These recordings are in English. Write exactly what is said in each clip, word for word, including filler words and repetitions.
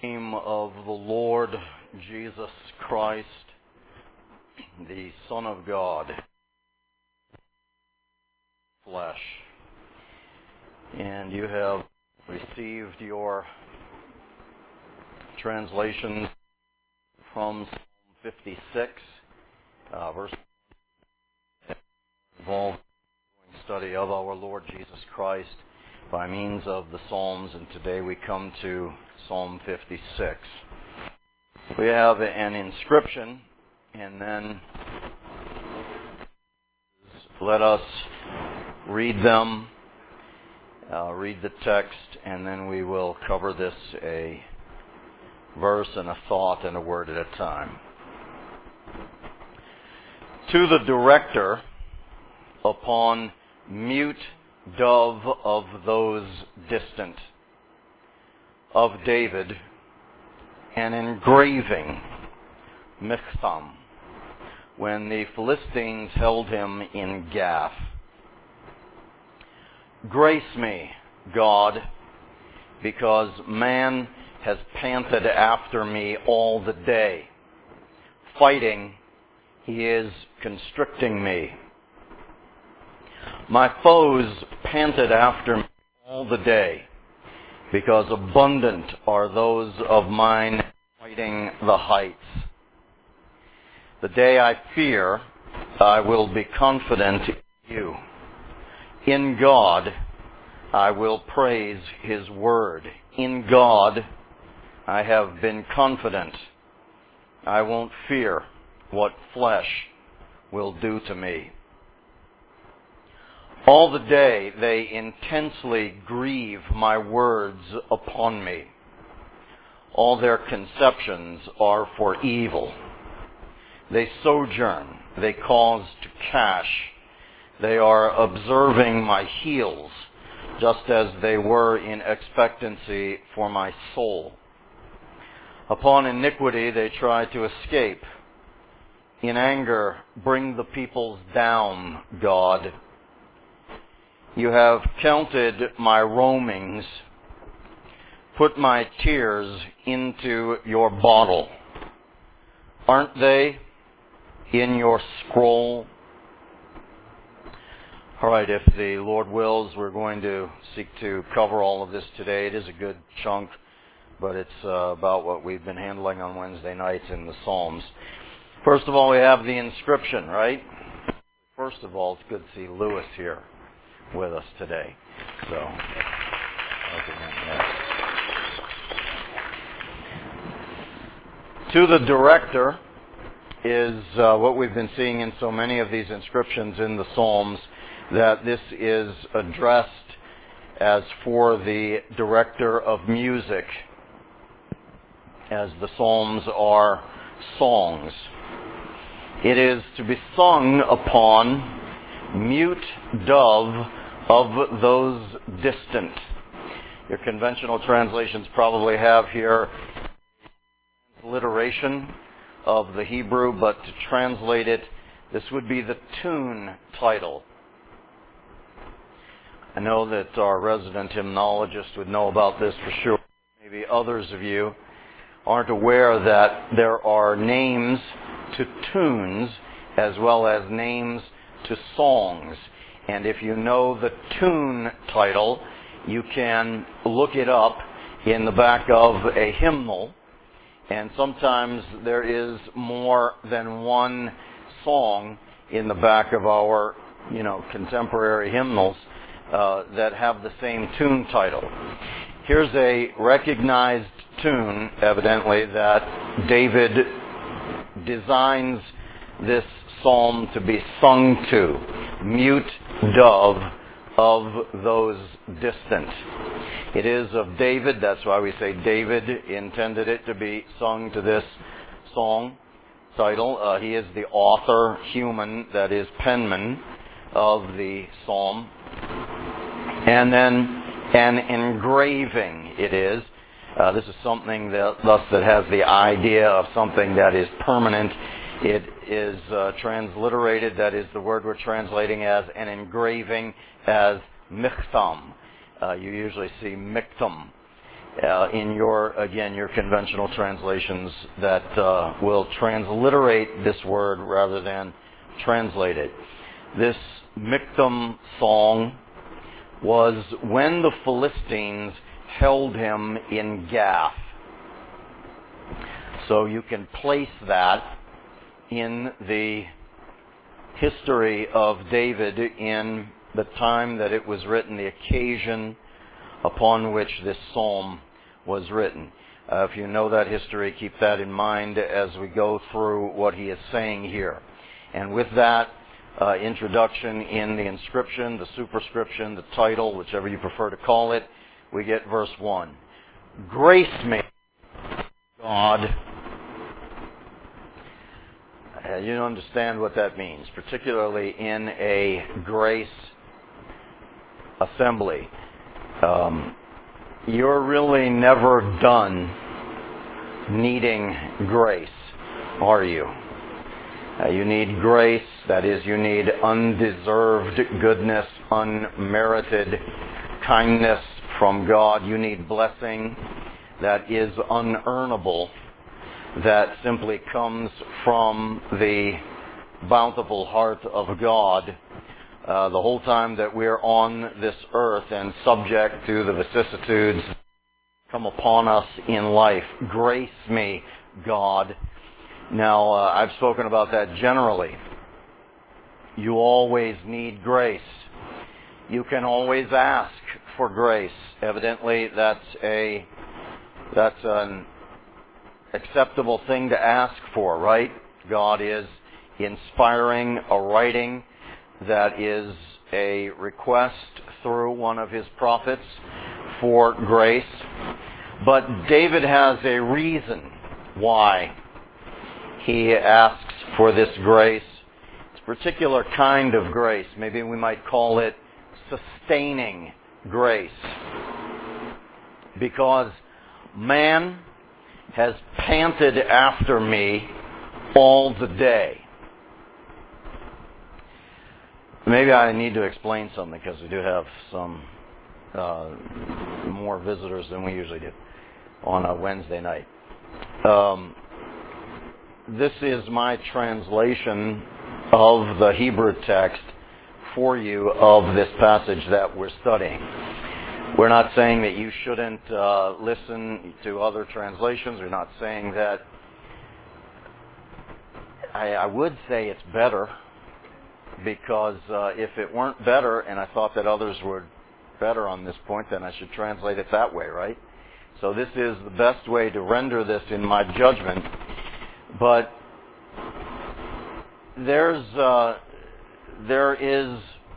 Name of the Lord Jesus Christ, the Son of God, flesh. And you have received your translations from Psalm fifty-six, uh, verse involved study of our Lord Jesus Christ by means of the Psalms, and today we come to Psalm fifty-six. We have an inscription, and then let us read them, uh, read the text, and then we will cover this a verse and a thought and a word at a time. To the director upon mute dove of those distant, of David, an engraving, Michtam, when the Philistines held him in Gath. Grace me, God, because man has panted after me all the day. Fighting, he is constricting me. My foes panted after me all the day, because abundant are those of mine fighting the heights. The day I fear, I will be confident in you. In God, I will praise His word. In God, I have been confident. I won't fear what flesh will do to me. All the day they intensely grieve my words upon me. All their conceptions are for evil. They sojourn, they cause to cash. They are observing my heels, just as they were in expectancy for my soul. Upon iniquity they try to escape. In anger, bring the peoples down, God. You have counted my roamings. Put my tears into your bottle. Aren't they in your scroll? All right, if the Lord wills, we're going to seek to cover all of this today. It is a good chunk, but it's uh, about what we've been handling on Wednesday nights in the Psalms. First of all, we have the inscription, right? First of all, it's good to see Lewis here with us today. So, okay, to the director is uh, what we've been seeing in so many of these inscriptions in the Psalms, that this is addressed as for the director of music, as the Psalms are songs. It is to be sung upon mute dove of those distant. Your conventional translations probably have here transliteration of the Hebrew, but to translate it, this would be the tune title. I know that our resident hymnologist would know about this for sure. Maybe others of you aren't aware that there are names to tunes as well as names to songs. And if you know the tune title, you can look it up in the back of a hymnal. And sometimes there is more than one song in the back of our, you know, contemporary hymnals uh, that have the same tune title. Here's a recognized tune, evidently, that David designs this psalm to be sung to. Mute dove of those distant. It is of David, that's why we say David intended it to be sung to this song title. Uh, he is the author, human, that is penman, of the psalm. And then an engraving it is. Uh, this is something that thus that has the idea of something that is permanent. It is uh, transliterated, that is the word we're translating as an engraving, as michtam. Uh, you usually see miktam uh, in your, again, your conventional translations that uh, will transliterate this word rather than translate it. This Miktam song was when the Philistines held him in Gath. So you can place that in the history of David in the time that it was written, the occasion upon which this psalm was written. Uh, if you know that history, keep that in mind as we go through what he is saying here. And with that uh, introduction in the inscription, the superscription, the title, whichever you prefer to call it, we get verse one. Grace me, God. Uh, you understand what that means, particularly in a grace assembly. Um, you're really never done needing grace, are you? Uh, you need grace, that is, you need undeserved goodness, unmerited kindness from God. You need blessing that is unearnable, that simply comes from the bountiful heart of God uh, the whole time that we're on this earth and subject to the vicissitudes come upon us in life. Grace me, God. Now, uh, I've spoken about that generally. You always need grace. You can always ask for grace. Evidently, that's a that's an acceptable thing to ask for, right? God is inspiring a writing that is a request through one of his prophets for grace. But David has a reason why he asks for this grace. It's a particular kind of grace. Maybe we might call it sustaining grace. Because man has panted after me all the day. Maybe I need to explain something because we do have some uh, more visitors than we usually do on a Wednesday night. Um, this is my translation of the Hebrew text for you of this passage that we're studying. We're not saying that you shouldn't uh, listen to other translations. We're not saying that. I, I would say it's better, because uh, if it weren't better, and I thought that others were better on this point, then I should translate it that way, right? So this is the best way to render this in my judgment. But there's uh, there is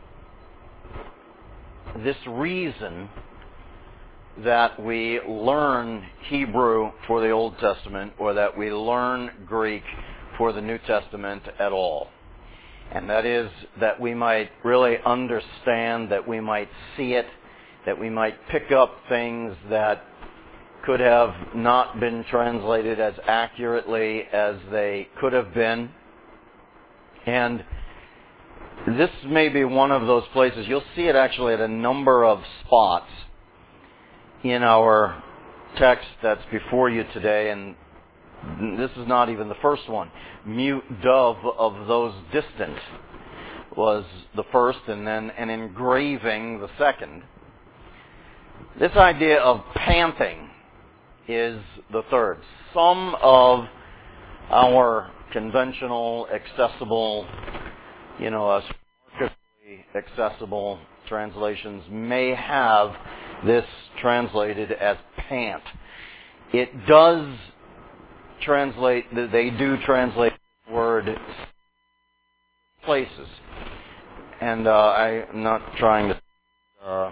this reason that we learn Hebrew for the Old Testament, or that we learn Greek for the New Testament at all. And that is that we might really understand, that we might see it, that we might pick up things that could have not been translated as accurately as they could have been. And this may be one of those places. You'll see it actually at a number of spots in our text that's before you today, and this is not even the first one. Mute dove of those distant was the first, and then an engraving the second. This idea of panting is the third. Some of our conventional, accessible, you know, uh, accessible translations may have this translated as pant. It does translate, they do translate the word places. And uh, I'm not trying to uh,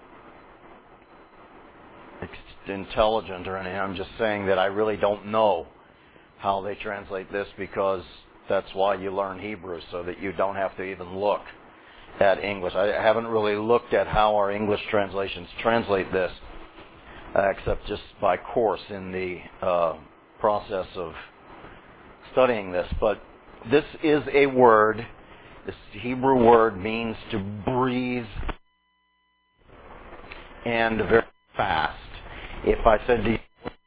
intelligent or anything. I'm just saying that I really don't know how they translate this, because that's why you learn Hebrew, so that you don't have to even look at English. I haven't really looked at how our English translations translate this, uh, except just by course in the uh, process of studying this. But this is a word, this Hebrew word means to breathe, and very fast. if I said to you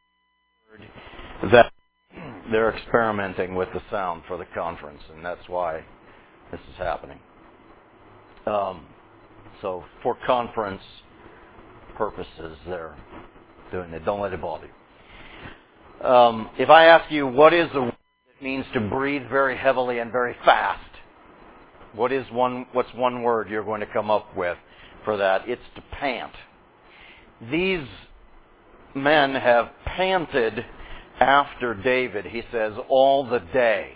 that they're experimenting with the sound for the conference, and that's why this is happening. Um, so for conference purposes, they're doing it. Don't let it bother you. Um, if I ask you, what is the word that means to breathe very heavily and very fast? What is one? What's one word you're going to come up with for that? It's to pant. These men have panted after David, he says, all the day.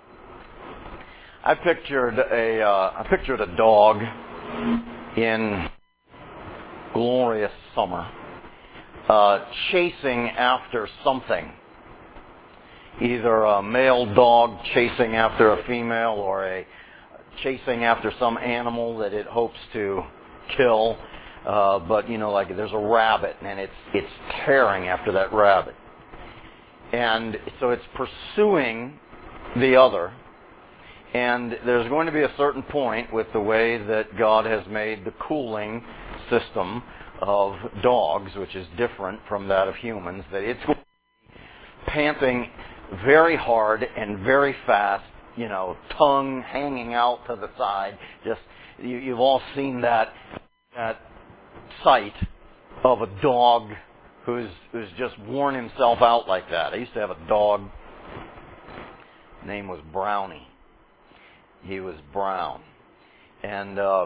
I pictured a, uh, I pictured a dog in glorious summer, uh, chasing after something. Either a male dog chasing after a female, or a chasing after some animal that it hopes to kill. Uh, but you know, like there's a rabbit, and it's it's tearing after that rabbit, and so it's pursuing the other. And there's going to be a certain point with the way that God has made the cooling system of dogs, which is different from that of humans, that it's going to be panting very hard and very fast, you know, tongue hanging out to the side. Just you, you've all seen that that sight of a dog who's who's just worn himself out like that. I used to have a dog. His name was Brownie. He was brown. And uh,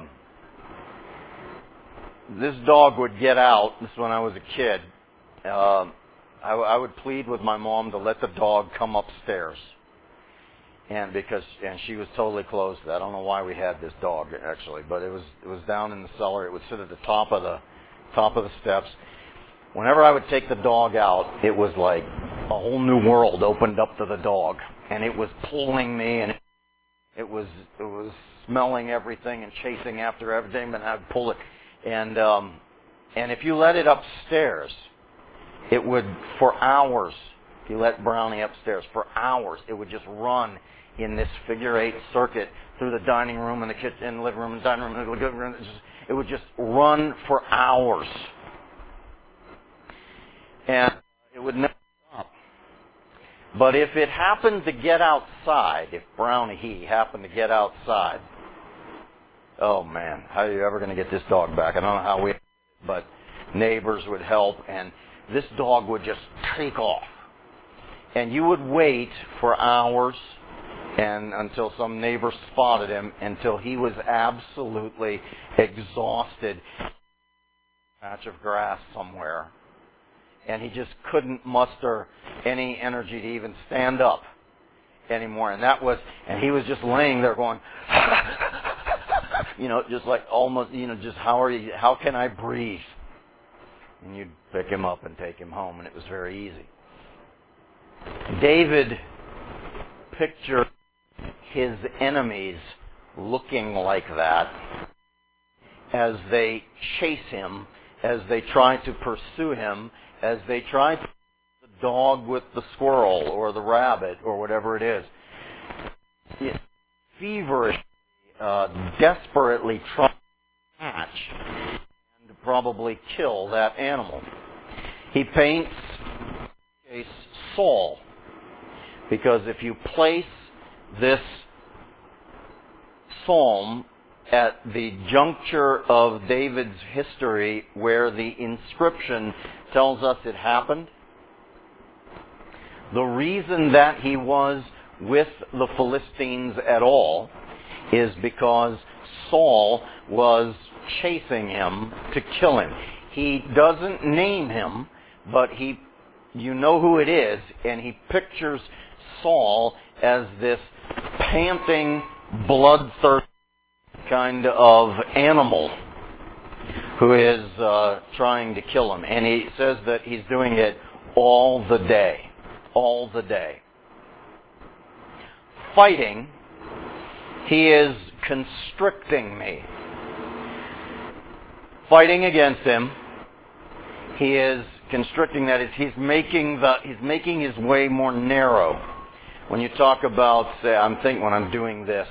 this dog would get out. This is when I was a kid. Uh, I, I would plead with my mom to let the dog come upstairs. And because and she was totally closed to that. I don't know why we had this dog actually, but it was it was down in the cellar. It would sit at the top of the top of the steps. Whenever I would take the dog out, it was like a whole new world opened up to the dog, and it was pulling me, and it was it was smelling everything and chasing after everything, and I'd pull it. And um, and if you let it upstairs, it would for hours. If you let Brownie upstairs for hours, it would just run in this figure eight circuit through the dining room and the kitchen and the living room and the dining room and the living room. It, just, it would just run for hours. And it would never stop. But if it happened to get outside, if Brownie, he, happened to get outside, oh man, how are you ever going to get this dog back? I don't know how we, but neighbors would help, and this dog would just take off. And you would wait for hours and until some neighbor spotted him, until he was absolutely exhausted, patch of grass somewhere, and he just couldn't muster any energy to even stand up anymore. And that was, and he was just laying there going, you know, just like almost, you know, just how are you? How can I breathe? And you'd pick him up and take him home, and it was very easy. David pictured his enemies looking like that as they chase him, as they try to pursue him, as they try to the dog with the squirrel or the rabbit or whatever it is. It's feverishly, uh, desperately trying to catch and probably kill that animal. He paints Saul, because if you place this psalm at the juncture of David's history where the inscription tells us it happened, the reason that he was with the Philistines at all is because Saul was chasing him to kill him. He doesn't name him, but he you know who it is, and he pictures Saul as this panting, bloodthirsty kind of animal who is uh, trying to kill him. And he says that he's doing it all the day. All the day. Fighting, he is constricting me. Fighting against him, he is constricting, that is, he's making the he's making his way more narrow. When you talk about, say, I'm thinking when I'm doing this,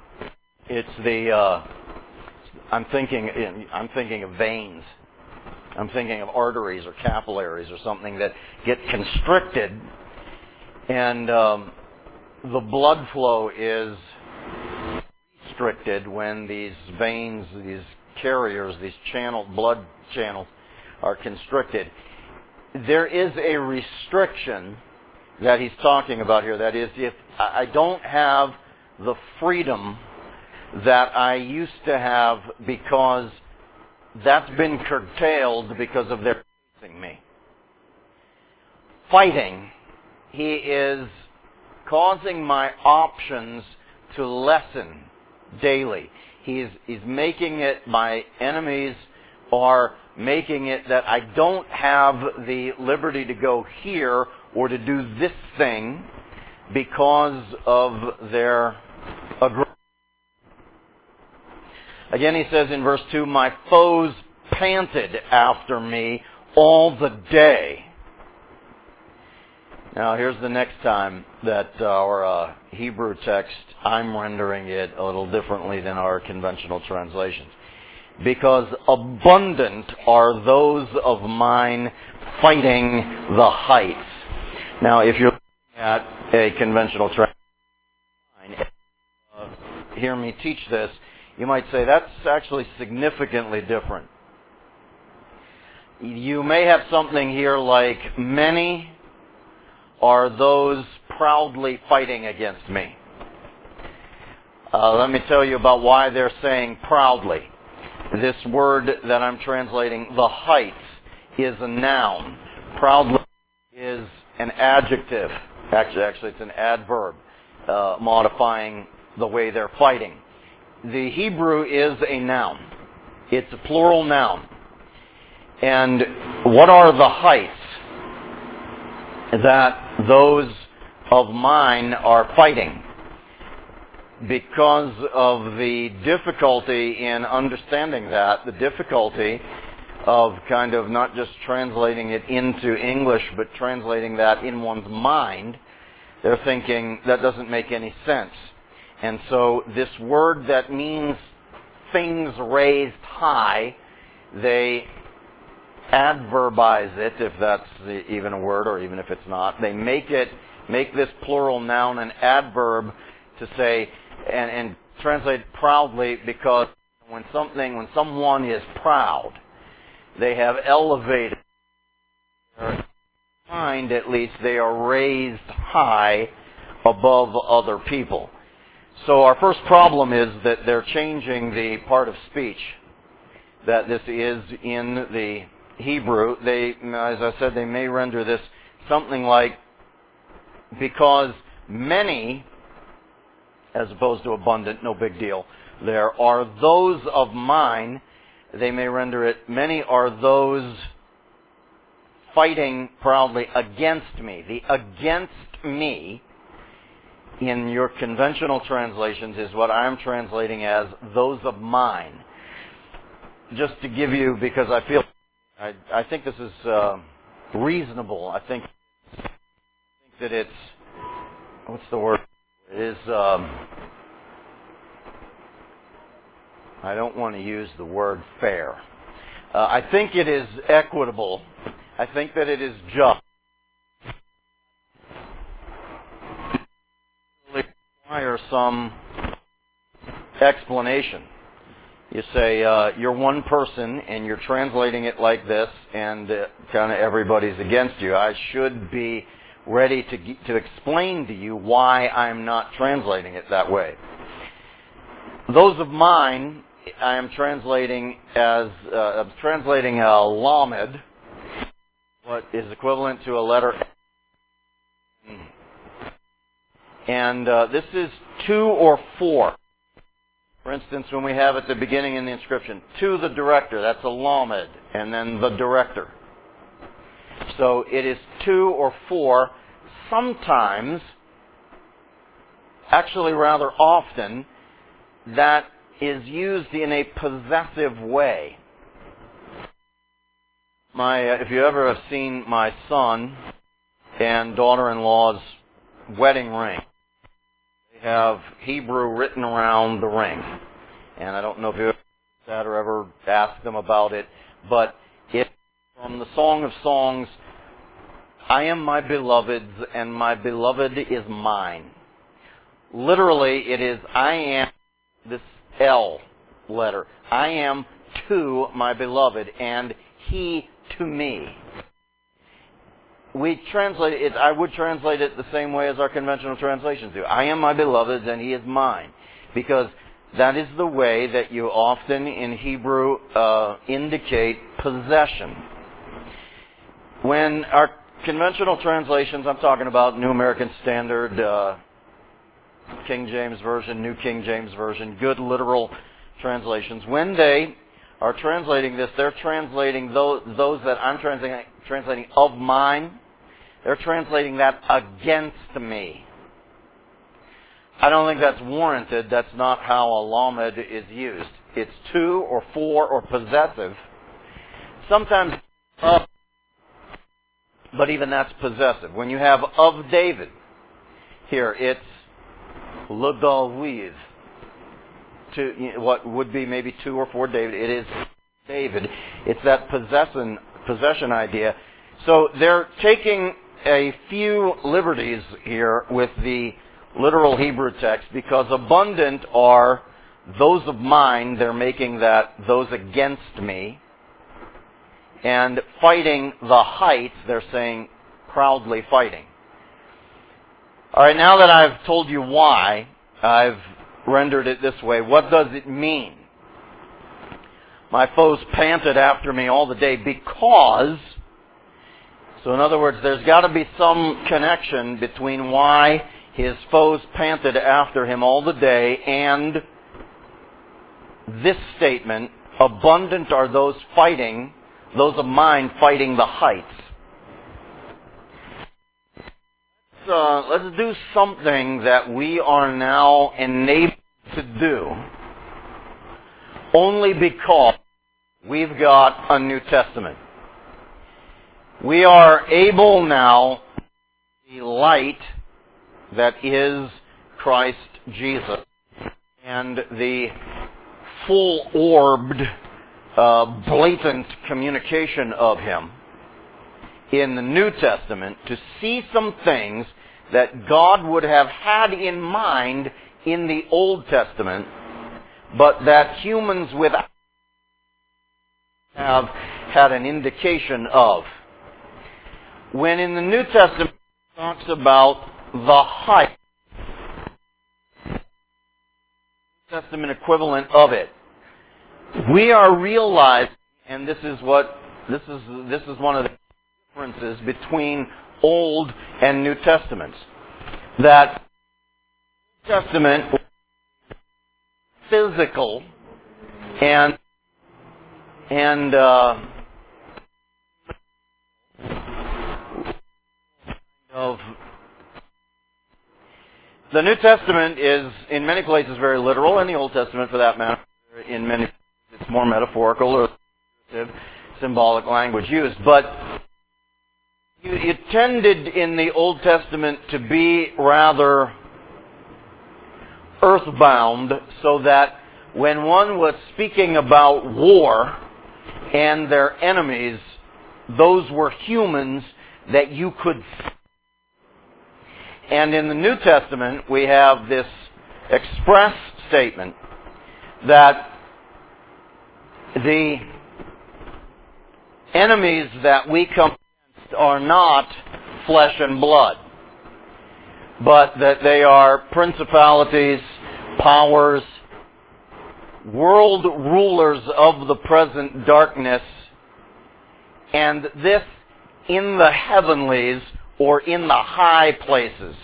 it's the uh, I'm thinking I'm thinking of veins. I'm thinking of arteries or capillaries or something that get constricted, and um, the blood flow is restricted when these veins, these carriers, these channel blood channels are constricted. There is a restriction that he's talking about here. That is, if I don't have the freedom that I used to have because that's been curtailed because of their facing me. Fighting, he is causing my options to lessen daily. He's, he's making it, my enemies are making it that I don't have the liberty to go here or to do this thing because of their aggression. Again, he says in verse two, my foes panted after me all the day. Now, here's the next time that our uh, Hebrew text, I'm rendering it a little differently than our conventional translations. Because abundant are those of mine fighting the heights. Now, if you're looking at a conventional translation, uh, hear me teach this, you might say that's actually significantly different. You may have something here like, many are those proudly fighting against me. Uh, let me tell you about why they're saying proudly. This word that I'm translating, the heights, is a noun. Proudly is an adjective. Actually, actually it's an adverb, uh, modifying the way they're fighting. The Hebrew is a noun. It's a plural noun. And what are the heights that those of mine are fighting? Because of the difficulty in understanding that, the difficulty of kind of not just translating it into English, but translating that in one's mind, they're thinking, that doesn't make any sense. And so this word that means things raised high, they adverbize it, if that's even a word or even if it's not. They make it, make this plural noun an adverb to say, and, and translate proudly, because when something, when someone is proud, they have elevated their mind, at least they are raised high above other people. So our first problem is that they're changing the part of speech that this is in the Hebrew. They, as I said, they may render this something like, because many, as opposed to abundant, no big deal, there are those of mine. They may render it, many are those fighting proudly against me. The against me in your conventional translations is what I'm translating as those of mine. Just to give you, because I feel, I, I think this is uh, reasonable. I think, I think that it's, what's the word? It is, um, I don't want to use the word fair. Uh, I think it is equitable. I think that it is just. Require some explanation. You say, uh, you're one person and you're translating it like this, and uh, kind of everybody's against you. I should be ready to to explain to you why I'm not translating it that way. Those of mine, I am translating as uh, I'm translating a lamed, what is equivalent to a letter. And uh, this is two or four. For instance, when we have at the beginning in the inscription, to the director, that's a lamed, and then the director. So it is two or four, sometimes, actually rather often, that is used in a possessive way. My, uh, if you ever have seen my son and daughter-in-law's wedding ring, they have Hebrew written around the ring. And I don't know if you ever that or ever asked them about it, but it from the Song of Songs, I am my beloved's and my beloved is mine. Literally, it is I am, this L letter. I am to my beloved and he to me. We translate it, I would translate it the same way as our conventional translations do. I am my beloved's and he is mine. Because that is the way that you often in Hebrew uh, indicate possession. When our conventional translations, I'm talking about New American Standard, uh, King James Version, New King James Version, good literal translations, when they are translating this, they're translating those, those that I'm translating, translating of mine, they're translating that against me. I don't think that's warranted. That's not how a lamed is used. It's to or for or possessive. Sometimes of, but even that's possessive. When you have of David, here it's le David, to you know, what would be maybe to or for David. It is David. It's that possession possession idea. So they're taking a few liberties here with the literal Hebrew text, because abundant are those of mine, they're making that those against me. And fighting the height, they're saying proudly fighting. Alright, now that I've told you why I've rendered it this way, what does it mean? My foes panted after me all the day because... So in other words, there's got to be some connection between why his foes panted after him all the day and this statement, abundant are those fighting, those of mine fighting the heights. So let's do something that we are now enabled to do only because we've got a New Testament. We are able now, the light that is Christ Jesus and the full-orbed, uh, blatant communication of Him in the New Testament to see some things that God would have had in mind in the Old Testament, but that humans without have had an indication of. When in the New Testament it talks about the height, New Testament equivalent of it, we are realizing, and this is what this is this is one of the differences between Old and New Testaments, that New Testament physical and and uh, of the New Testament is in many places very literal, and the Old Testament, for that matter, in many places it's more metaphorical or symbolic language used. But it tended in the Old Testament to be rather earthbound, so that when one was speaking about war and their enemies, those were humans that you could see. And in the New Testament, we have this express statement that the enemies that we come against are not flesh and blood, but that they are principalities, powers, world rulers of the present darkness, and this in the heavenlies or in the high places.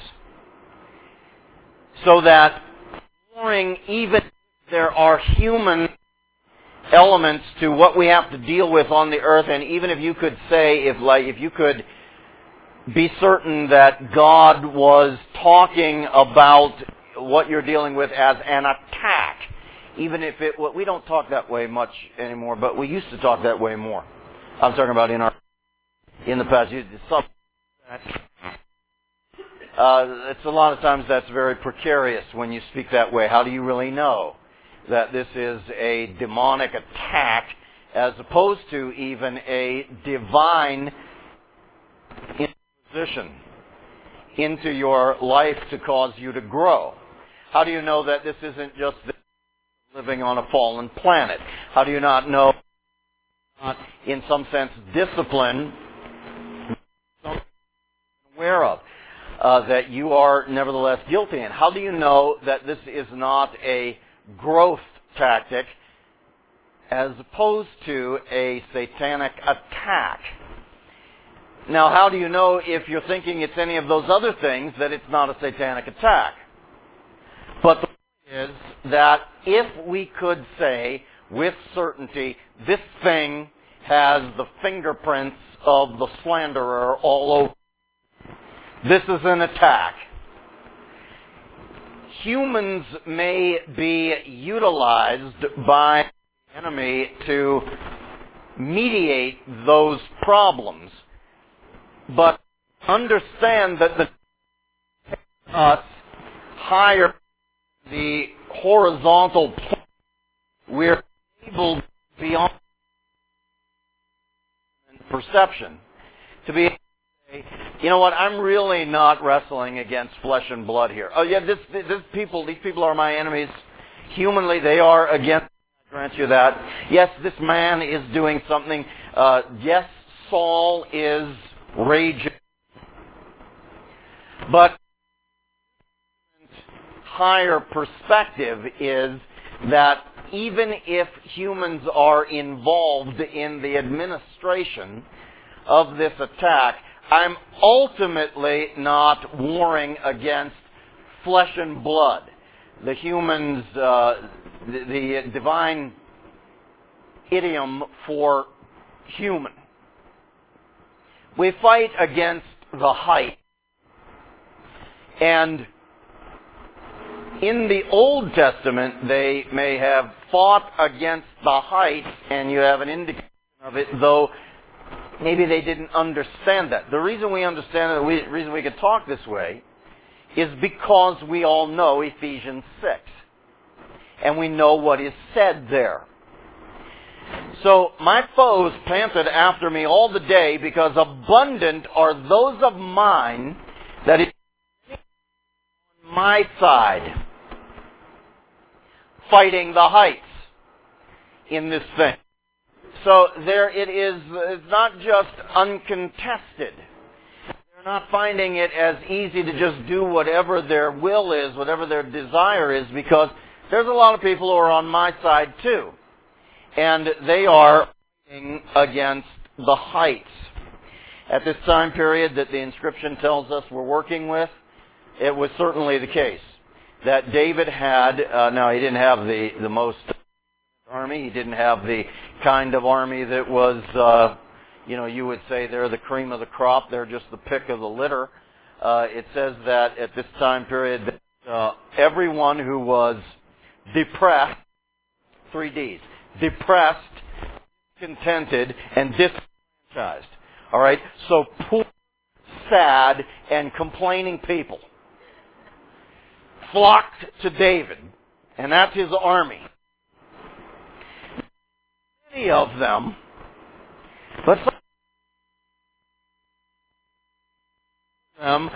So that even if there are human elements to what we have to deal with on the earth, and even if you could say, if like if you could be certain that God was talking about what you're dealing with as an attack, even if it, well, we don't talk that way much anymore, but we used to talk that way more. I'm talking about in our, in the past. Some, uh, it's a lot of times that's very precarious when you speak that way. How do you really know that this is a demonic attack as opposed to even a divine interposition into your life to cause you to grow? How do you know that this isn't just living on a fallen planet? How do you not know, in some sense, discipline aware of, uh, that you are nevertheless guilty in? How do you know that this is not a growth tactic as opposed to a satanic attack? Now, how do you know, if you're thinking it's any of those other things, that it's not a satanic attack? But the point is that if we could say with certainty, this thing has the fingerprints of the slanderer all over, this is an attack. Humans may be utilized by the enemy to mediate those problems, but understand that the us higher the horizontal plane, we're able beyond perception to be able to say, you know what, I'm really not wrestling against flesh and blood here. Oh yeah, this, this people, these people are my enemies. Humanly, they are against me. I grant you that. Yes, this man is doing something. Uh, yes, Saul is raging. But higher perspective is that even if humans are involved in the administration of this attack, I'm ultimately not warring against flesh and blood. The humans, uh, the, the divine idiom for human. We fight against the height. And in the Old Testament, they may have fought against the height, and you have an indication of it, though maybe they didn't understand that. The reason we understand it, the reason we can talk this way, is because we all know Ephesians six. And we know what is said there. So, my foes panted after me all the day, because abundant are those of mine that is on my side, fighting the heights in this thing. So there it is, it's not just uncontested. They're not finding it as easy to just do whatever their will is, whatever their desire is, because there's a lot of people who are on my side too. And they are fighting against the heights. At this time period that the inscription tells us we're working with, it was certainly the case that David had, uh, now he didn't have the, the most army, he didn't have the kind of army that was, uh, you know, you would say they're the cream of the crop, they're just the pick of the litter. Uh, it says that at this time period, uh, everyone who was depressed, three D's, depressed, discontented, and disenfranchised. All right? So poor, sad, and complaining people flocked to David, and that's his army. Many of them, but some of them,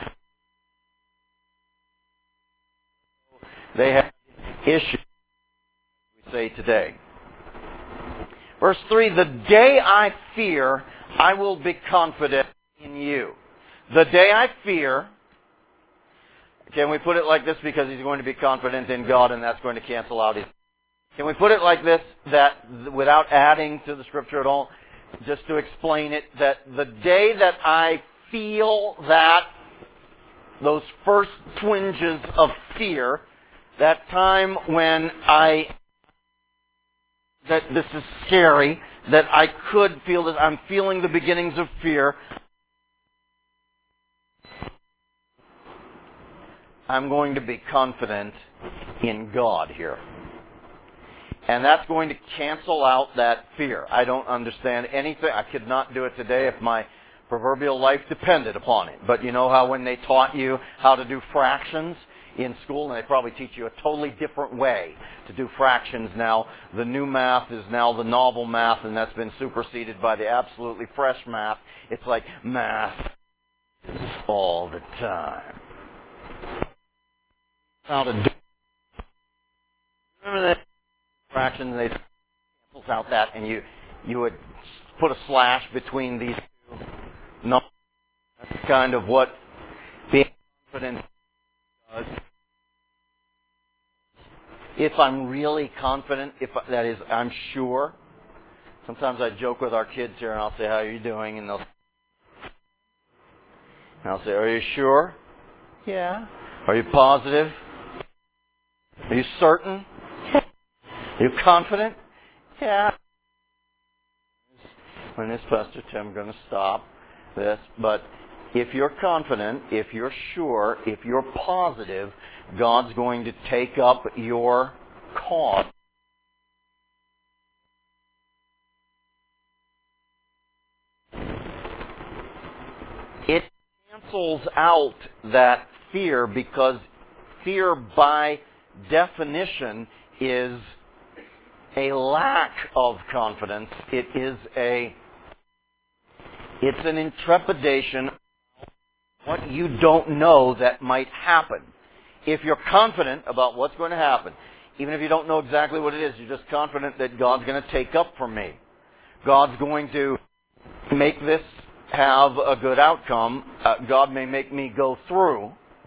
they have issues, we say today. Verse three, the day I fear, I will be confident in you. The day I fear, can we put it like this, because he's going to be confident in God, and that's going to cancel out his... Can we put it like this, that without adding to the Scripture at all, just to explain it, that the day that I feel that, those first twinges of fear, that time when I, that this is scary, that I could feel that I'm feeling the beginnings of fear, I'm going to be confident in God here. And that's going to cancel out that fear. I don't understand anything. I could not do it today if my proverbial life depended upon it. But you know how when they taught you how to do fractions in school, and they probably teach you a totally different way to do fractions now. The new math is now the novel math, and that's been superseded by the absolutely fresh math. It's like math all the time. How to do remember that fractions, they cancels out that, and you you would put a slash between these two numbers. That's kind of what being confident does. If I'm really confident, if that is, I'm sure. Sometimes I joke with our kids here, and I'll say, "How are you doing?" And they'll, and I'll say, "Are you sure?" "Yeah." "Are you positive?" "Are you certain?" "Yeah." "Are you confident?" "Yeah." When is Pastor Tim going to stop this? But if you're confident, if you're sure, if you're positive, God's going to take up your cause. It cancels out that fear, because fear by definition is a lack of confidence. It is a it's an intrepidation of what you don't know that might happen. If you're confident about what's going to happen, even if you don't know exactly what it is, you're just confident that God's going to take up for me. God's going to make this have a good outcome. Uh, God may make me go through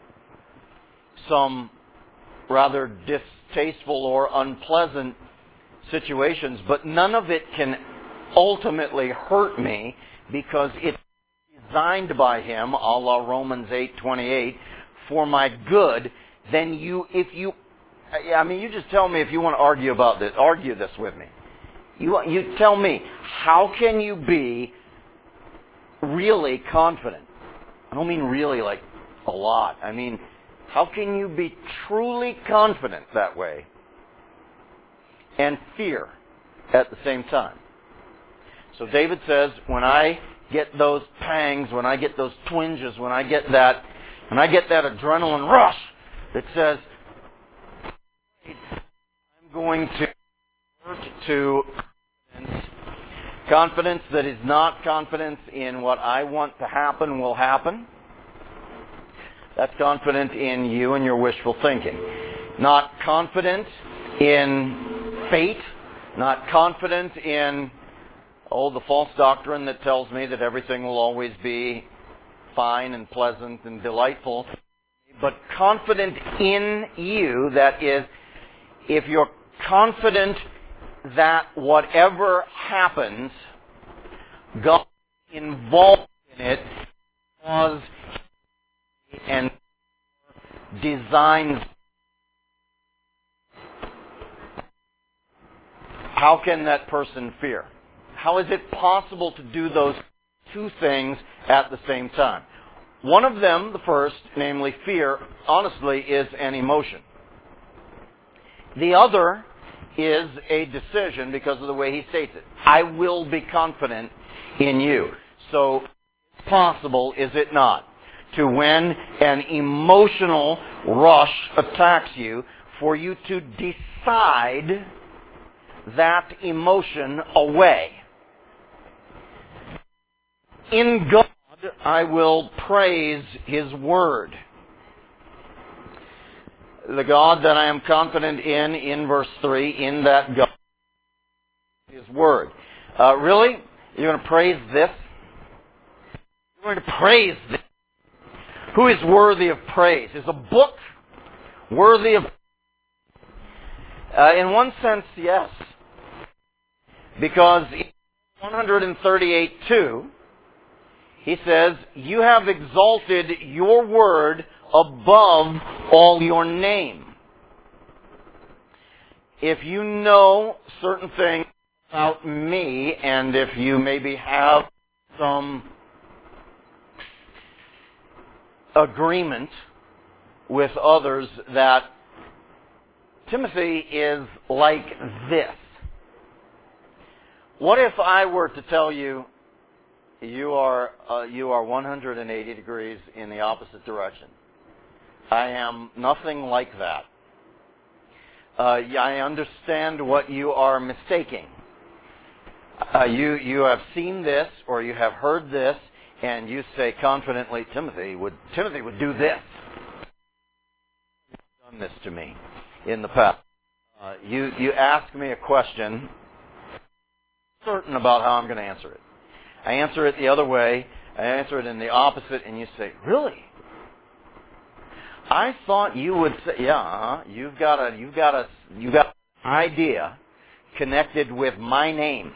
some rather distasteful or unpleasant situations, but none of it can ultimately hurt me, because it's designed by Him, a la Romans eight twenty-eight, for my good. Then you, if you, I mean, you just tell me if you want to argue about this, argue this with me. You, you tell me, how can you be really confident? I don't mean really like a lot. I mean, how can you be truly confident that way and fear at the same time? So David says, when I get those pangs, when I get those twinges, when I get that, when I get that adrenaline rush that says, I'm going to work to confidence, confidence that is not confidence in what I want to happen will happen. That's confident in you and your wishful thinking. Not confident in fate, not confident in, oh, the false doctrine that tells me that everything will always be fine and pleasant and delightful, but confident in you. That is, if you're confident that whatever happens, God is involved in it because and designs. How can that person fear? How is it possible to do those two things at the same time? One of them, the first, namely fear, honestly is an emotion. The other is a decision because of the way he states it. I will be confident in you. So, it's possible, is it not, to when an emotional rush attacks you, for you to decide that emotion away. In God, I will praise His Word. The God that I am confident in, in verse three, in that God, His Word. Uh, really? You're going to praise this? You're going to praise this? Who is worthy of praise? Is a book worthy of... Uh, in one sense, yes. Because in one thirty-eight two, he says, you have exalted your word above all your name. If you know certain things about me, and if you maybe have some agreement with others that Timothy is like this. What if I were to tell you you are uh, you are one hundred eighty degrees in the opposite direction? I am nothing like that. Uh, yeah, I understand what you are mistaking. Uh, you you have seen this or you have heard this, and you say confidently, Timothy would Timothy would do this. You've done this to me in the past. Uh, you you ask me a question, certain about how I'm going to answer it. I answer it the other way. I answer it in the opposite, and you say, "Really? I thought you would say, yeah, uh-huh. you've got a you've got a you've got an idea connected with my name,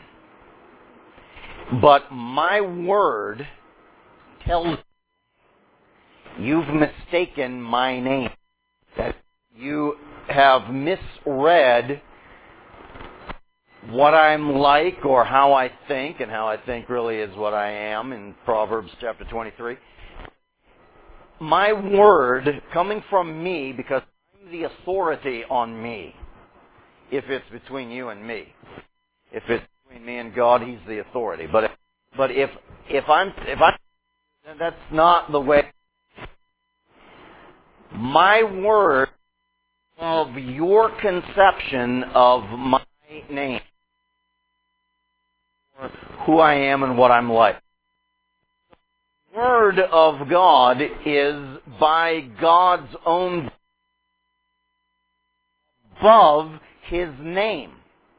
but my word tells you you've mistaken my name. That you have misread what I'm like or how I think, and how I think really is what I am in Proverbs chapter twenty-three. My word coming from me, because I'm the authority on me. If it's between you and me, if it's between me and God, He's the authority. But if, but if if I'm if I that's not the way. My word of your conception of my name, who I am and what I'm like. The word of God is by God's own above His name.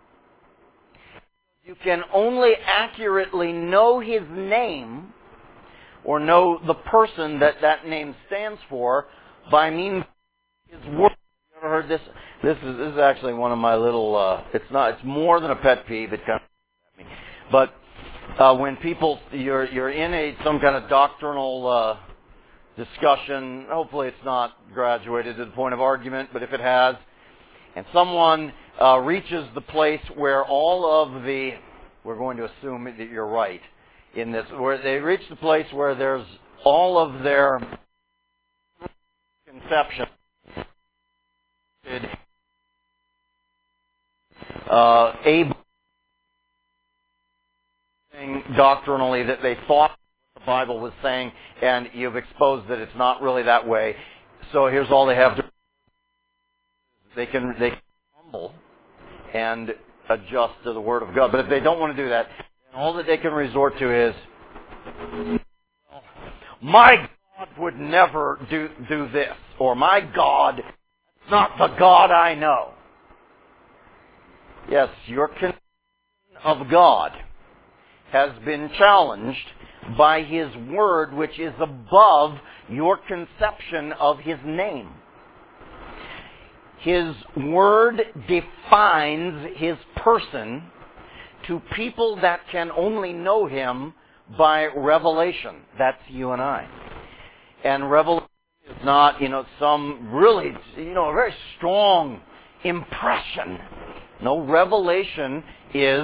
You can only accurately know His name or know the person that that name stands for by means of His word. You ever heard this? This is this is actually one of my little. Uh, it's not. It's more than a pet peeve. It kind of me, but. Uh, when people, you're you're in a some kind of doctrinal uh, discussion, hopefully it's not graduated to the point of argument, but if it has, and someone uh, reaches the place where all of the, we're going to assume that you're right in this, where they reach the place where there's all of their conception uh, able doctrinally that they thought the Bible was saying, and you've exposed that it's not really that way. So here's all they have to do. They can they can humble and adjust to the Word of God. But if they don't want to do that, all that they can resort to is, my God would never do do this, or my God is not the God I know. Yes, your conception of God has been challenged by His word, which is above your conception of His name. His word defines His person to people that can only know Him by revelation. That's you and I. And revelation is not, you know, some really, you know, a very strong impression. No, revelation is.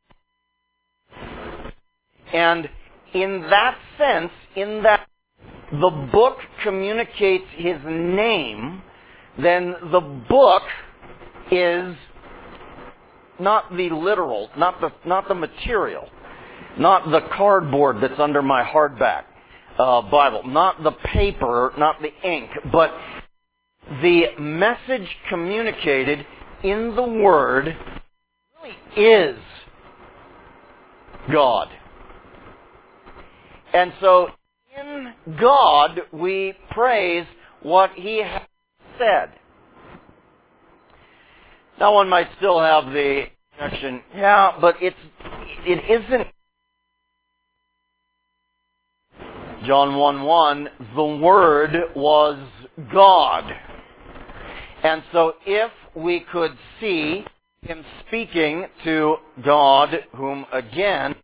And in that sense, in that the book communicates His name, then the book is not the literal, not the not the material, not the cardboard that's under my hardback uh, Bible, not the paper, not the ink, but the message communicated in the Word really is God. And so, in God, we praise what He has said. Now, one might still have the objection, yeah, but it's it isn't. John one one, the Word was God. And so, if we could see Him speaking to God, whom again,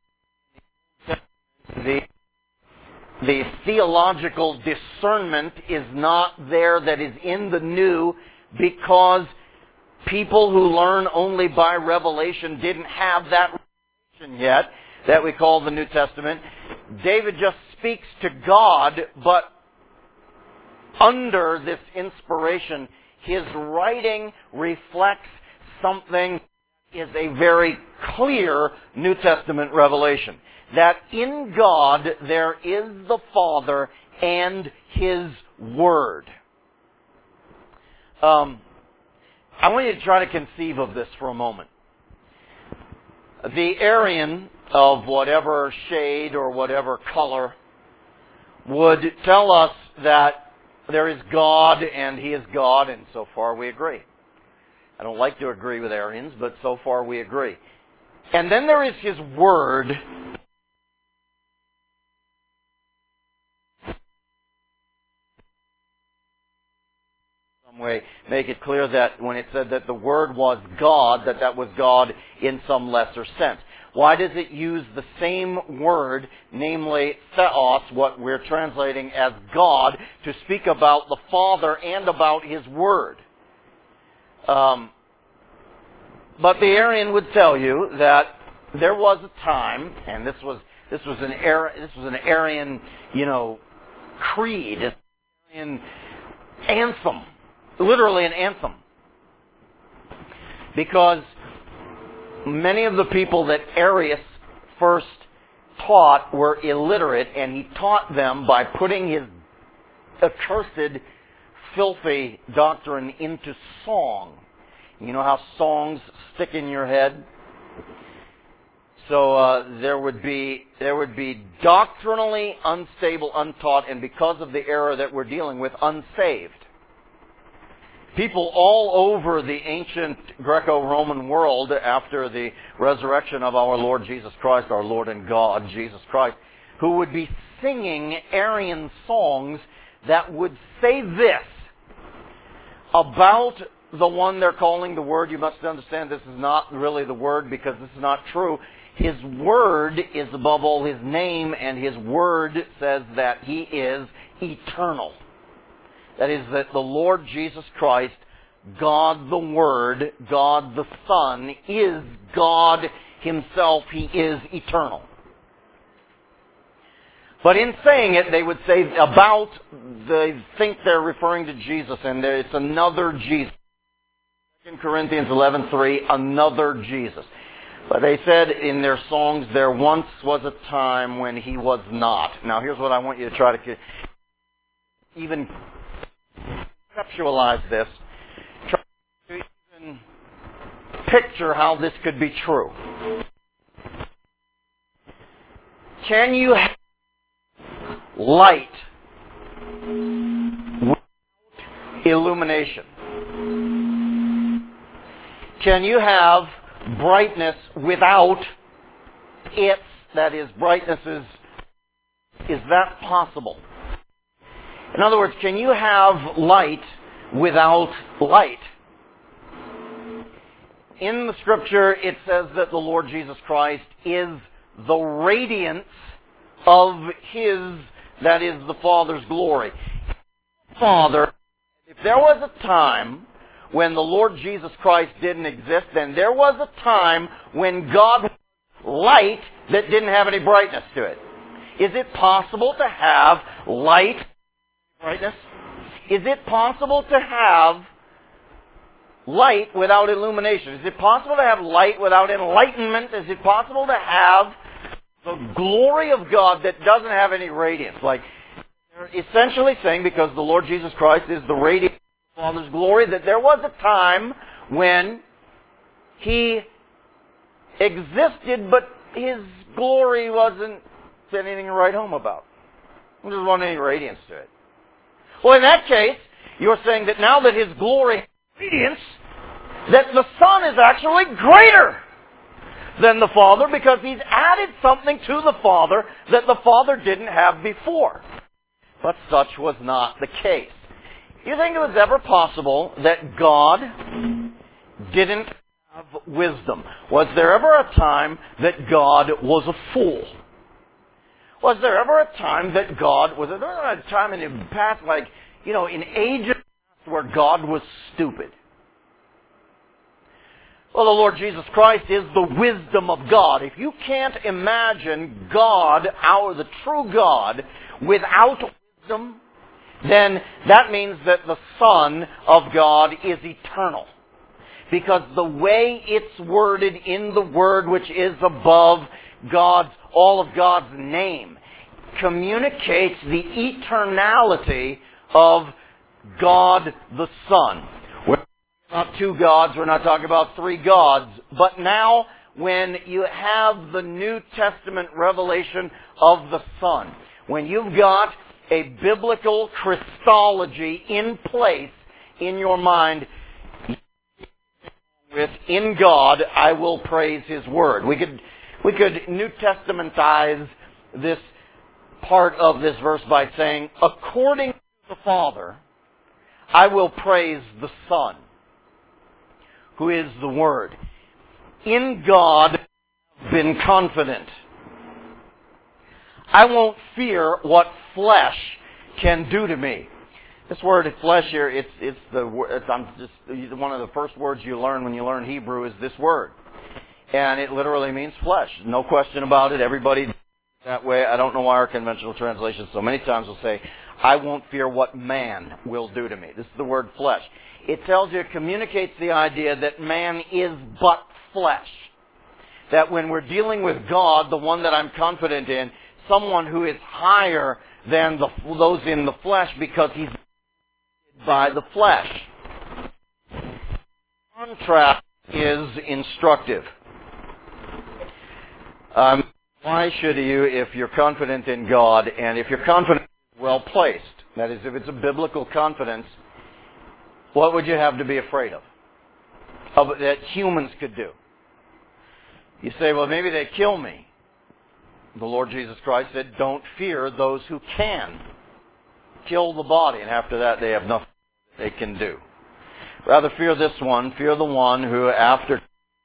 the The theological discernment is not there that is in the new, because people who learn only by revelation didn't have that revelation yet that we call the New Testament. David just speaks to God, but under this inspiration, his writing reflects something that is a very clear New Testament revelation. That in God there is the Father and His Word. Um, I want you to try to conceive of this for a moment. The Aryan of whatever shade or whatever color would tell us that there is God and He is God, and so far we agree. I don't like to agree with Aryans, but so far we agree. And then there is His Word. Some way make it clear that when it said that the Word was God, that that was God in some lesser sense. Why does it use the same word, namely theos, what we're translating as God, to speak about the Father and about His Word? Um, but the Aryan would tell you that there was a time, and this was this was an Ar- this was an Aryan, you know, creed, an Aryan anthem, literally an anthem, because many of the people that Arius first taught were illiterate, and he taught them by putting his accursed, filthy doctrine into song. You know how songs stick in your head? So uh, there would be there would be doctrinally unstable, untaught, and because of the era that we're dealing with, unsaved. People all over the ancient Greco-Roman world after the resurrection of our Lord Jesus Christ, our Lord and God, Jesus Christ, who would be singing Aryan songs that would say this about the one they're calling the Word. You must understand this is not really the Word, because this is not true. His Word is above all His name, and His Word says that He is eternal. That is, that the Lord Jesus Christ, God the Word, God the Son, is God Himself. He is eternal. But in saying it, they would say about, they think they're referring to Jesus, and it's another Jesus. Second Corinthians eleven three, another Jesus. But they said in their songs, there once was a time when He was not. Now here's what I want you to try to even conceptualize this. Try to even picture how this could be true. Can you have light without illumination? Can you have brightness without its, that is, brightness is, is that possible? In other words, can you have light without light? In the Scripture, it says that the Lord Jesus Christ is the radiance of His, that is, the Father's glory. Father, if there was a time when the Lord Jesus Christ didn't exist, then there was a time when God was light that didn't have any brightness to it. Is it possible to have light brightness? Is it possible to have light without illumination? Is it possible to have light without enlightenment? Is it possible to have the glory of God that doesn't have any radiance? Like, they're essentially saying, because the Lord Jesus Christ is the radiance of the Father's glory, that there was a time when He existed, but His glory wasn't anything to write home about. There wasn't any radiance to it. Well, in that case, you're saying that now that His glory has radiance, that the Son is actually greater than the Father, because He's added something to the Father that the Father didn't have before. But such was not the case. You think it was ever possible that God didn't have wisdom? Was there ever a time that God was a fool? Was there ever a time that God, was there ever a time in the past, like, you know, in ages where God was stupid? Well, the Lord Jesus Christ is the wisdom of God. If you can't imagine God, our, the true God, without wisdom, then that means that the Son of God is eternal. Because the way it's worded in the Word, which is above God's, all of God's name, communicates the eternality of God the Son. Not two gods, we're not talking about three gods. But now, when you have the New Testament revelation of the Son, when you've got a biblical Christology in place in your mind, with in God I will praise His Word. We could we could New Testamentize this part of this verse by saying, according to the Father, I will praise the Son, who is the Word. In God I've been confident. I won't fear what flesh can do to me. This word flesh here, it's it's the it's, I'm just one of the first words you learn when you learn Hebrew is this word, and it literally means flesh. No question about it. Everybody that way. I don't know why our conventional translations so many times will say, "I won't fear what man will do to me." This is the word flesh. It tells you, it communicates the idea that man is but flesh. That when we're dealing with God, the one that I'm confident in, someone who is higher than the, those in the flesh because he's by the flesh. Contrast is instructive. Um, why should you, if you're confident in God, and if your confidence is well placed, that is, if it's a biblical confidence, what would you have to be afraid of? of that humans could do? You say, well, maybe they kill me. The Lord Jesus Christ said, don't fear those who can kill the body, and after that they have nothing they can do. Rather fear this one, fear the one who after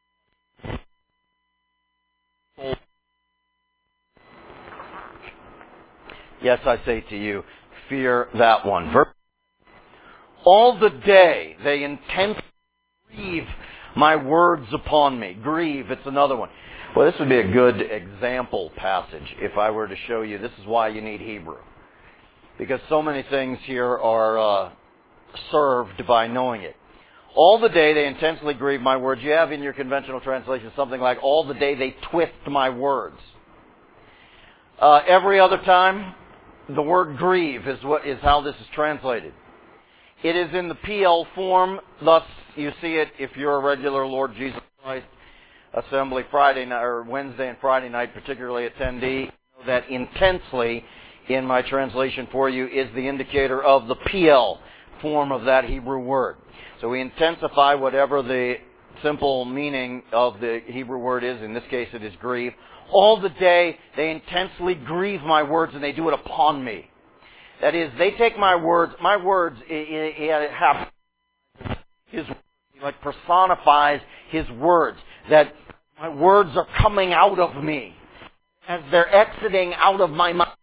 yes, I say to you, fear that one. All the day they intensely grieve my words upon me. Grieve, it's another one. Well, this would be a good example passage if I were to show you. This is why you need Hebrew. Because so many things here are uh, served by knowing it. All the day they intensely grieve my words. You have in your conventional translation something like, all the day they twist my words. Uh, every other time, the word grieve is what is how this is translated. It is in the P L form, thus you see it if you're a regular Lord Jesus Christ Assembly Friday night, or Wednesday and Friday night, particularly attendee, that intensely in my translation for you is the indicator of the P L form of that Hebrew word. So we intensify whatever the simple meaning of the Hebrew word is. In this case it is grieve. All the day they intensely grieve my words, and they do it upon me. That is, they take my words, my words, it, it, it have his, he like personifies his words. That my words are coming out of me as they're exiting out of my mouth.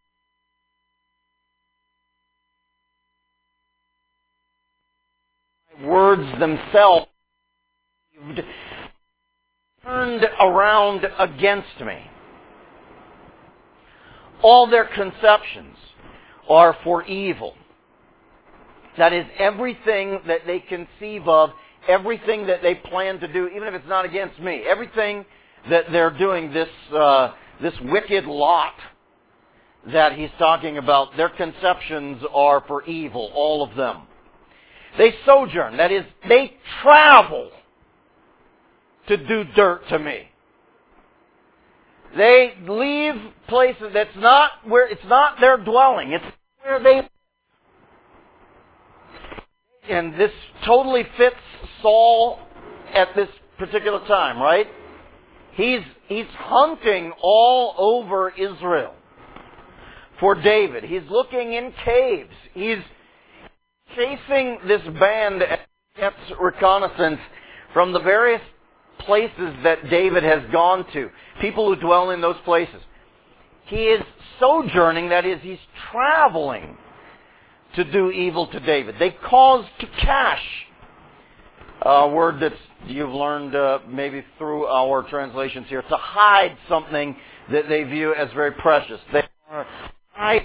My words themselves turned around against me. All their conceptions are for evil. That is, everything that they conceive of, everything that they plan to do, even if it's not against me, everything that they're doing, this uh, this wicked lot that he's talking about, their conceptions are for evil, all of them. They sojourn, that is, they travel to do dirt to me. They leave places that's not where it's not their dwelling, it's where they. And this totally fits Saul at this particular time, right? He's he's hunting all over Israel for David. He's looking in caves. He's chasing this band as he gets reconnaissance from the various places that David has gone to. People who dwell in those places. He is sojourning, that is, he's traveling to do evil to David. They cause to cache. A word that you've learned uh, maybe through our translations here. To hide something that they view as very precious. They are hiding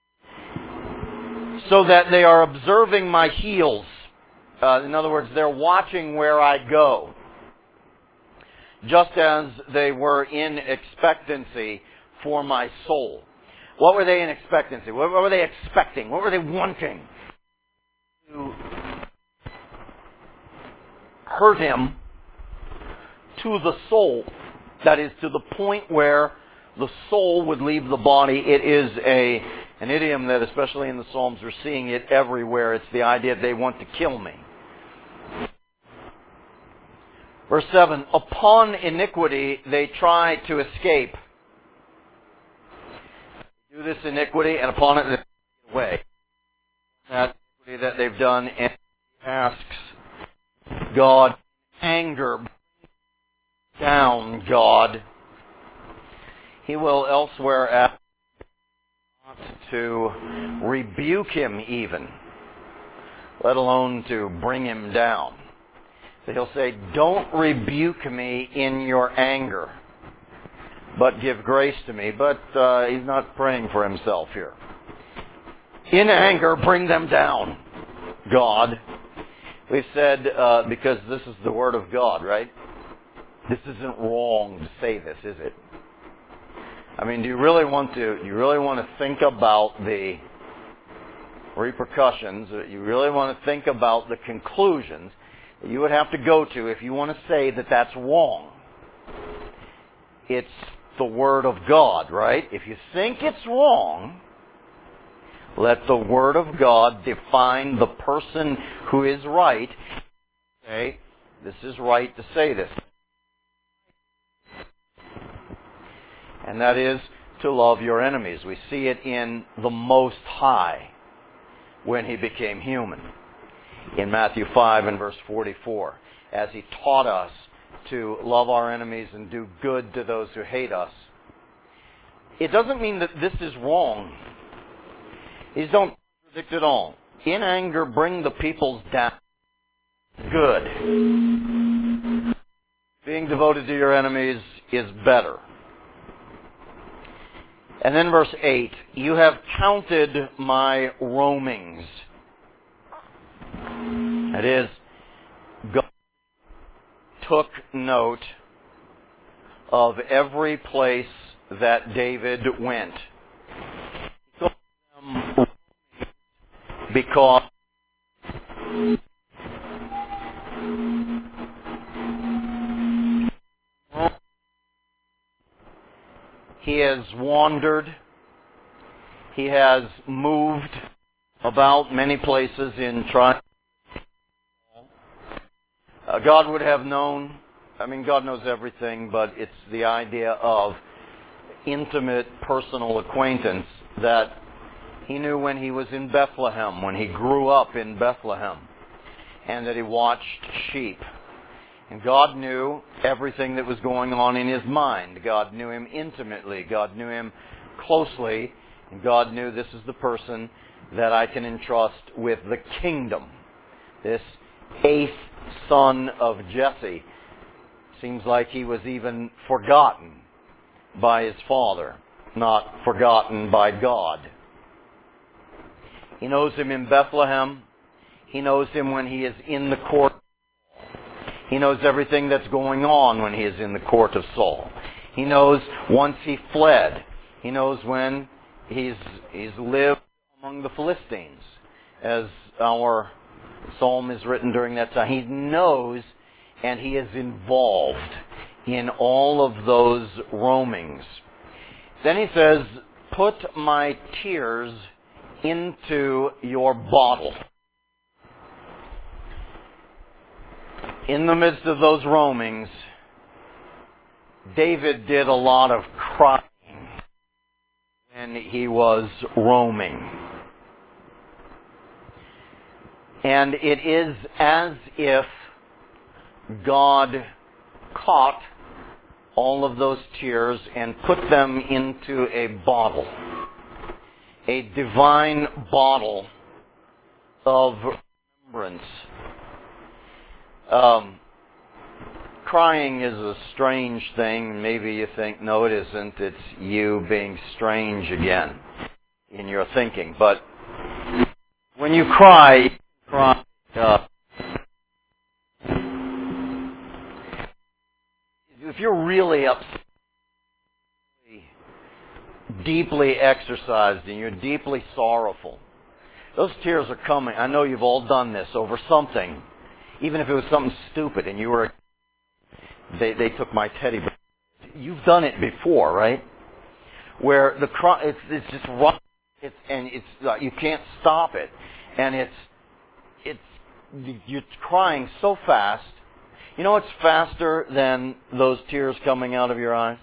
so that they are observing my heels. Uh, in other words, they're watching where I go. Just as they were in expectancy for my soul. What were they in expectancy? What were they expecting? What were they wanting? To hurt him to the soul. That is, to the point where the soul would leave the body. It is a an idiom that, especially in the Psalms, we're seeing it everywhere. It's the idea that they want to kill me. Verse seven, upon iniquity they try to escape. They do this iniquity, and upon it they get away. That iniquity that they've done, and he asks God, anger, down, God. He will elsewhere ask to rebuke him even, let alone to bring him down. So he'll say, don't rebuke me in your anger, but give grace to me. But uh, he's not praying for himself here. In anger, bring them down, God. We've said, uh, because this is the Word of God, right? This isn't wrong to say this, is it? I mean, do you really want to, do you really want to think about the repercussions? Do you really want to think about the conclusions that you would have to go to if you want to say that that's wrong? It's the Word of God, right? If you think it's wrong, let the Word of God define the person who is right. Say, this is right to say this. And that is to love your enemies. We see it in the Most High when He became human. In Matthew five and verse forty-four, as He taught us to love our enemies and do good to those who hate us. It doesn't mean that this is wrong. These don't contradict at all. In anger, bring the peoples down. Good. Being devoted to your enemies is better. And then verse eight, you have counted my roamings. That is, God took note of every place that David went. He took them because he has wandered. He has moved about many places in trying. Uh, God would have known. I mean, God knows everything, but it's the idea of intimate personal acquaintance that He knew when He was in Bethlehem, when He grew up in Bethlehem, and that He watched sheep. And God knew everything that was going on in His mind. God knew Him intimately. God knew Him closely. And God knew, this is the person that I can entrust with the kingdom. This eighth son of Jesse. Seems like he was even forgotten by his father, not forgotten by God. He knows him in Bethlehem. He knows him when he is in the court. He knows everything that's going on when he is in the court of Saul. He knows once he fled. He knows when he's he's lived among the Philistines, as our psalm is written during that time. He knows, and he is involved in all of those roamings. Then he says, put my tears into your bottle. In the midst of those roamings, David did a lot of crying when he was roaming. And it is as if God caught all of those tears and put them into a bottle. A divine bottle of remembrance. Um, crying is a strange thing. Maybe you think, no, it isn't. It's you being strange again in your thinking. But when you cry, you cry. Uh, if you're really upset, deeply exercised, and you're deeply sorrowful, those tears are coming. I know you've all done this over something Even if it was something stupid and you were, they, they took my teddy bear. You've done it before, right? Where the cry, it's, it's just rough, it's, and it's, uh, you can't stop it. And it's, it's, you're crying so fast. You know what's faster than those tears coming out of your eyes?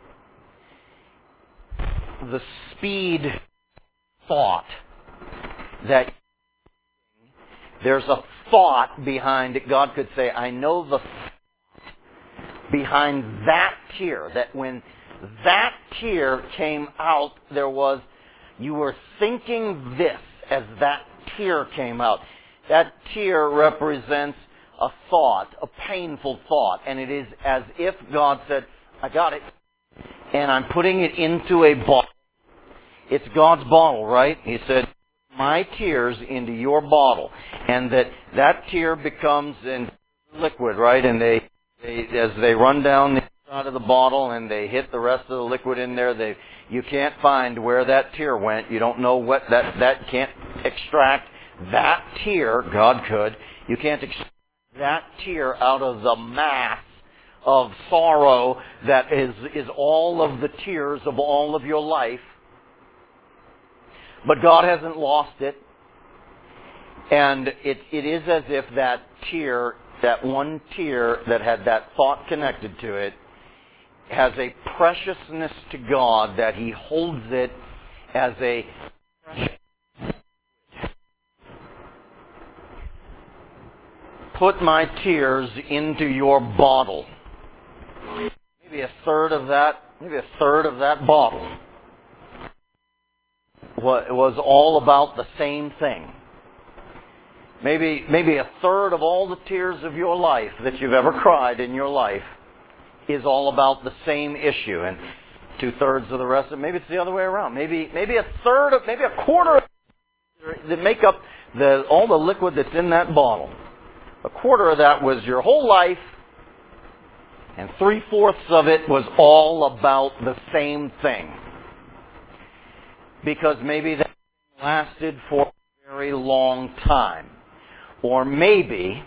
The speed thought that there's a thought behind it. God could say, I know the thought behind that tear. That when that tear came out, there was, you were thinking this as that tear came out. That tear represents a thought, a painful thought. And it is as if God said, I got it. And I'm putting it into a bottle. It's God's bottle, right? He said, my tears into your bottle. And that that tear becomes in liquid, right? And they, they as they run down the side of the bottle and they hit the rest of the liquid in there, they you can't find where that tear went. You don't know what that, that can't extract that tear. God could. You can't extract that tear out of the mass of sorrow that is, is all of the tears of all of your life. But God hasn't lost it. And it, it is as if that tear, that one tear that had that thought connected to it, has a preciousness to God that He holds it as a precious. Put my tears into your bottle. Maybe a third of that, maybe a third of that bottle was all about the same thing. Maybe, maybe a third of all the tears of your life that you've ever cried in your life is all about the same issue, and two thirds of the rest of it, maybe it's the other way around. Maybe, maybe a third of, maybe a quarter of that make up the all the liquid that's in that bottle. A quarter of that was your whole life, and three-fourths of it was all about the same thing. Because maybe that lasted for a very long time. Or maybe,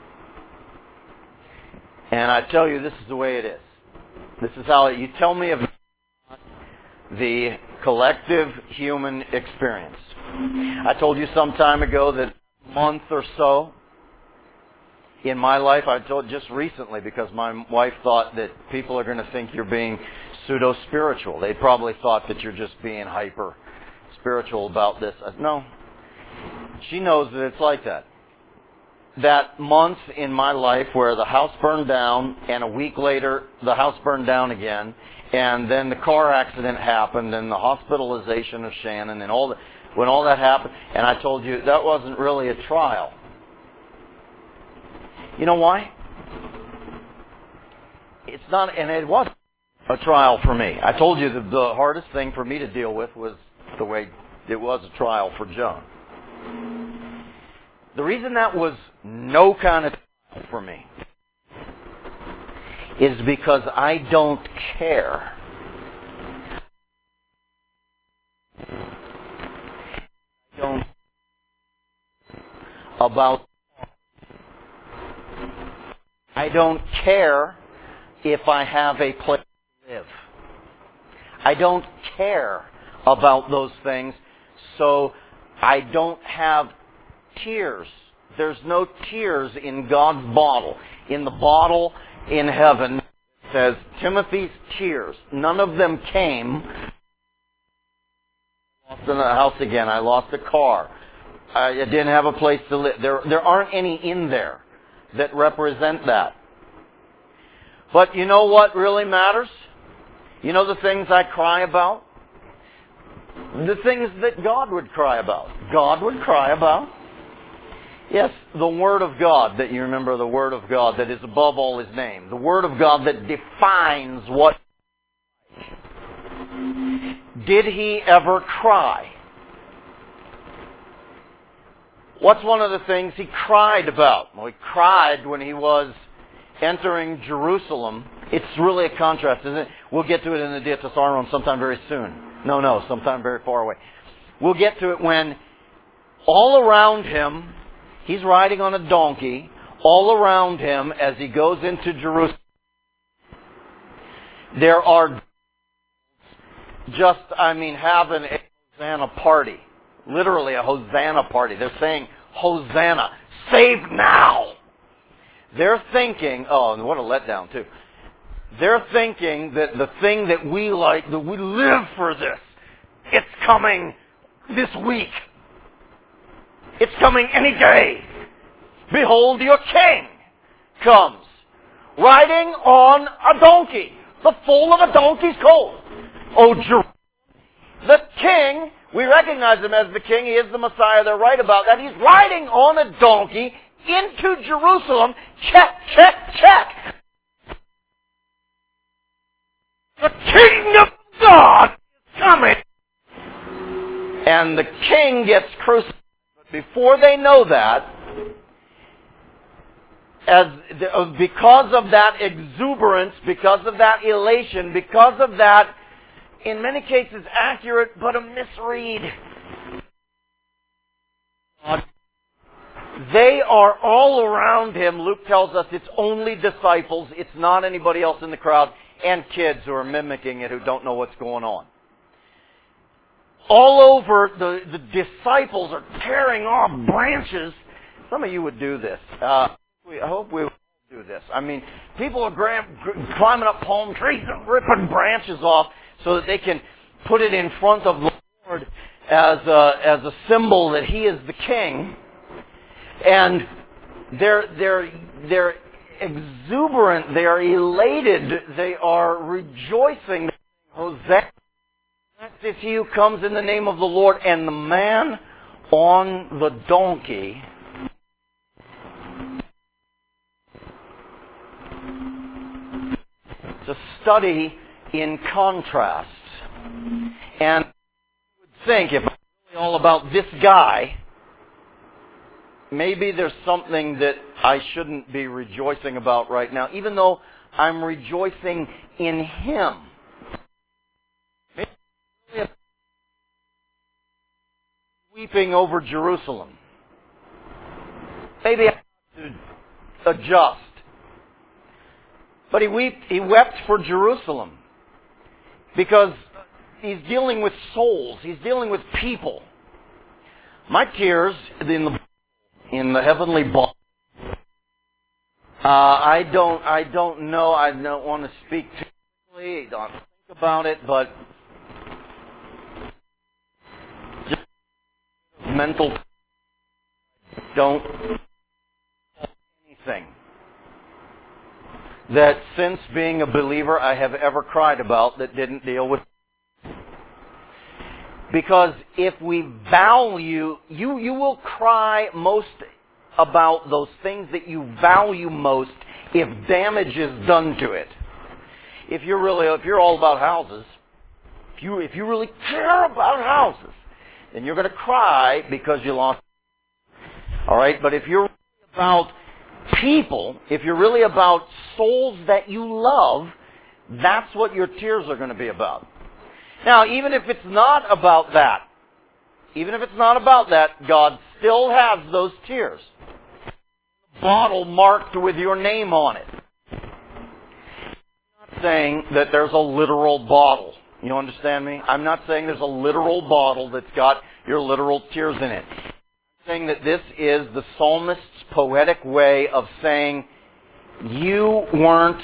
and I tell you this is the way it is. This is how, you tell me of the collective human experience. I told you some time ago that a month or so in my life, I told just recently, because my wife thought that people are going to think you're being pseudo-spiritual. They probably thought that you're just being hyper-spiritual about this. No. She knows that it's like that. That month in my life where the house burned down, and a week later the house burned down again, and then the car accident happened, and the hospitalization of Shannon, and all that, when all that happened, and I told you that wasn't really a trial. You know why? It's not, and it wasn't a trial for me. I told you that the hardest thing for me to deal with was the way it was a trial for Joan. The reason that was no kind of trial for me is because I don't care. I don't about I don't care if I have a place to live. I don't care about those things, so I don't have tears. There's no tears in God's bottle. In the bottle in heaven, it says, Timothy's tears. None of them came. I lost in the house again. I lost a car. I didn't have a place to live. There, there aren't any in there that represent that. But you know what really matters? You know the things I cry about? The things that God would cry about. God would cry about. Yes, the Word of God, that you remember the Word of God that is above all His name. The Word of God that defines what. Did He ever cry? What's one of the things He cried about? Well, He cried when He was entering Jerusalem. It's really a contrast, isn't it? We'll get to it in the Dia Tesaron sometime very soon. No, no, sometime very far away. We'll get to it when all around Him, He's riding on a donkey. all around him as he goes into Jerusalem. There are just, I mean, having a Hosanna party. Literally a Hosanna party. They're saying, Hosanna, save now! They're thinking, oh, and what a letdown too. They're thinking that the thing that we like, that we live for this, it's coming this week. It's coming any day. Behold, your king comes, riding on a donkey, the foal of a donkey's colt. Oh, Jerusalem. The king, we recognize him as the king. He is the Messiah. They're right about that. He's riding on a donkey into Jerusalem. Check, check, check. The King of God is coming. And the king gets crucified. But before they know that, as because of that exuberance, because of that elation, because of that, in many cases accurate, but a misread, they are all around him. Luke tells us it's only disciples. It's not anybody else in the crowd. And kids who are mimicking it who don't know what's going on. All over, the, the disciples are tearing off branches. Some of you would do this. Uh, we, I hope we will do this. I mean, people are gra- climbing up palm trees and ripping branches off so that they can put it in front of the Lord as a, as a symbol that He is the King. And they're, they're, they're exuberant, they are elated, they are rejoicing. Hosanna, blessed is he who comes in the name of the Lord. And the man on the donkey it's a study in contrast. And I would think, if it's really all about this guy, maybe there's something that I shouldn't be rejoicing about right now, even though I'm rejoicing in Him. Maybe I'm weeping over Jerusalem. Maybe I have to adjust. But he wept, he wept for Jerusalem because he's dealing with souls. He's dealing with people. My tears in the in the heavenly ball. Uh, I don't, I don't know. I don't want to speak too quickly. Don't think about it, but just mental. Don't anything that since being a believer I have ever cried about that didn't deal with. Because if we value, you, you will cry most about those things that you value most if damage is done to it. If you're really, if you're all about houses, if you, if you really care about houses, then you're going to cry because you lost. All right, but if you're about people, if you're really about souls that you love, that's what your tears are going to be about. Now, even if it's not about that, even if it's not about that, God still has those tears. A bottle marked with your name on it. I'm not saying that there's a literal bottle. You understand me? I'm not saying there's a literal bottle that's got your literal tears in it. I'm saying that this is the psalmist's poetic way of saying, you weren't,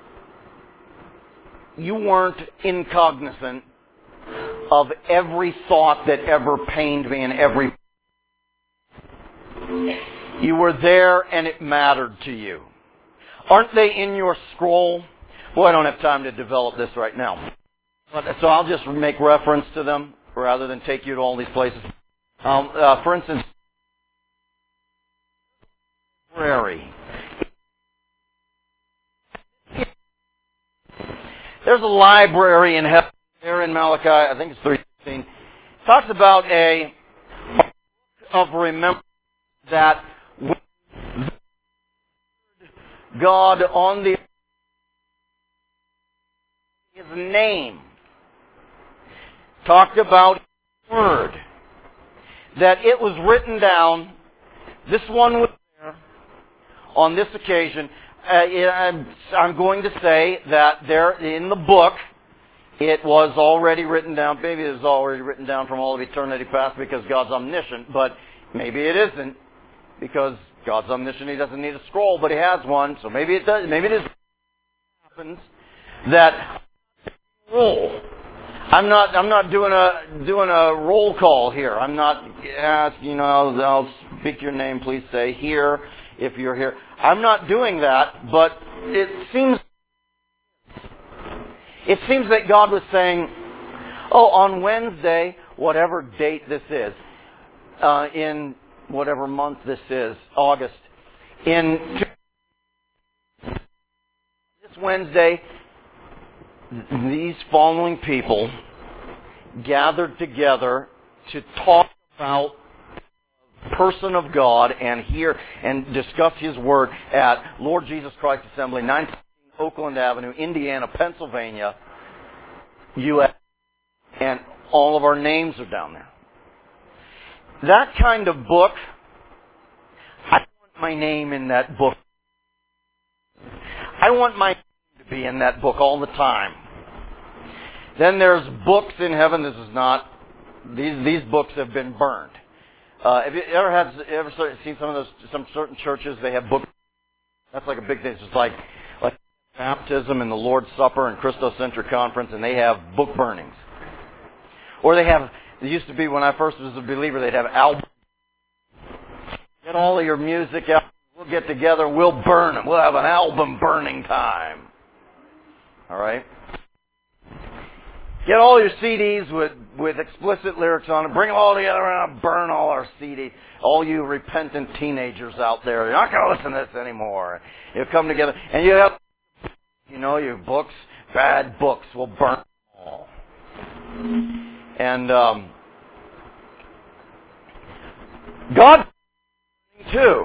you weren't incognizant of every thought that ever pained me and every... You were there and it mattered to you. Aren't they in your scroll? Well, I don't have time to develop this right now. So I'll just make reference to them rather than take you to all these places. Um, uh, for instance, library. There's a library in heaven. There in Malachi, I think it's three sixteen, talks about a of remembrance that God on the His name talked about His word, that it was written down. This one was there on this occasion, uh, I'm, I'm going to say that there in the book, it was already written down. Maybe it was already written down from all of eternity past because God's omniscient, but maybe it isn't because God's omniscient. He doesn't need a scroll, but He has one. So maybe it does. Maybe it is happens that roll. I'm not. I'm not doing a doing a roll call here. I'm not asking. You know, I'll, I'll speak your name. Please say here if you're here. I'm not doing that. But it seems. It seems that God was saying, "Oh, on Wednesday, whatever date this is, uh, in whatever month this is, August, in this Wednesday." These following people gathered together to talk about the person of God and hear and discuss His Word at Lord Jesus Christ Assembly, nine sixteen Oakland Avenue, Indiana, Pennsylvania, U S And all of our names are down there. That kind of book, I want my name in that book. I want my be in that book all the time. Then there's books in heaven. This is not, these these books have been burned. Uh, have you ever had, ever seen some of those, some certain churches, they have books, that's like a big thing. It's just like, like baptism and the Lord's Supper and Christocentric Conference, and they have book burnings. Or they have, it used to be when I first was a believer, they'd have albums. Get all of your music out, we'll get together and we'll burn them. We'll have an album burning time. All right? Get all your C Ds with, with explicit lyrics on it. Bring them all together and burn all our C Ds. All you repentant teenagers out there, you're not going to listen to this anymore. You come together and you have, you know, your books, bad books will burn them all. And um, God too.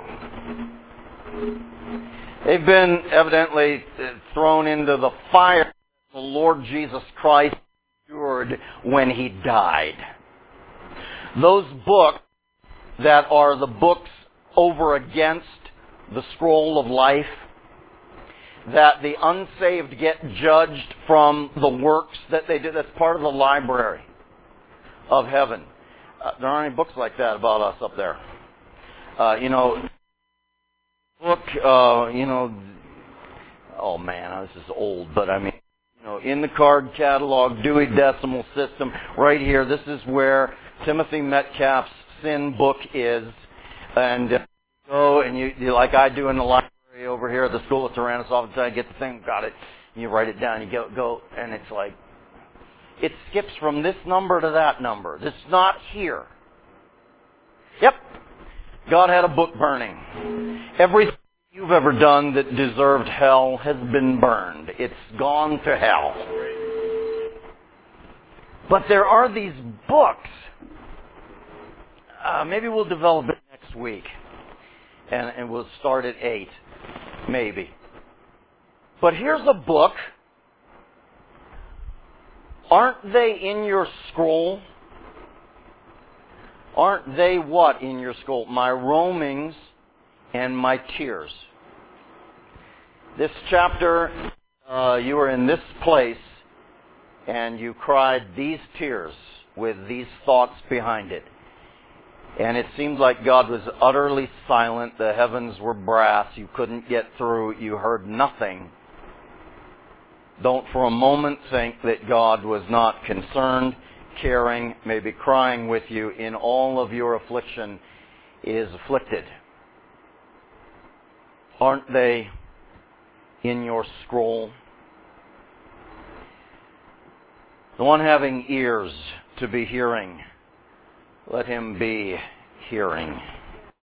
They've been evidently thrown into the fire the Lord Jesus Christ endured when He died. Those books that are the books over against the scroll of life, that the unsaved get judged from the works that they did, that's part of the library of heaven. Uh, there aren't any books like that about us up there. Uh, you know, book, uh, you know, oh man, this is old, but I mean, you know, in the card catalog, Dewey Decimal System, right here, this is where Timothy Metcalf's sin book is, and uh, you go and you, you, like I do in the library over here at the School of Tyrannus, oftentimes I get the thing, got it, and you write it down, you go, go, and it's like, it skips from this number to that number. It's not here. Yep. God had a book burning. Everything you've ever done that deserved hell has been burned. It's gone to hell. But there are these books. Uh, maybe we'll develop it next week. And, and we'll start at eight. Maybe. But here's a book. Aren't they in your scroll? Aren't they what in your scroll? My roamings and my tears. This chapter, uh, you were in this place and you cried these tears with these thoughts behind it. And it seemed like God was utterly silent. The heavens were brass. You couldn't get through. You heard nothing. Don't for a moment think that God was not concerned, caring, maybe crying with you in all of your affliction is afflicted. Aren't they in your scroll? The one having ears to be hearing, let him be hearing.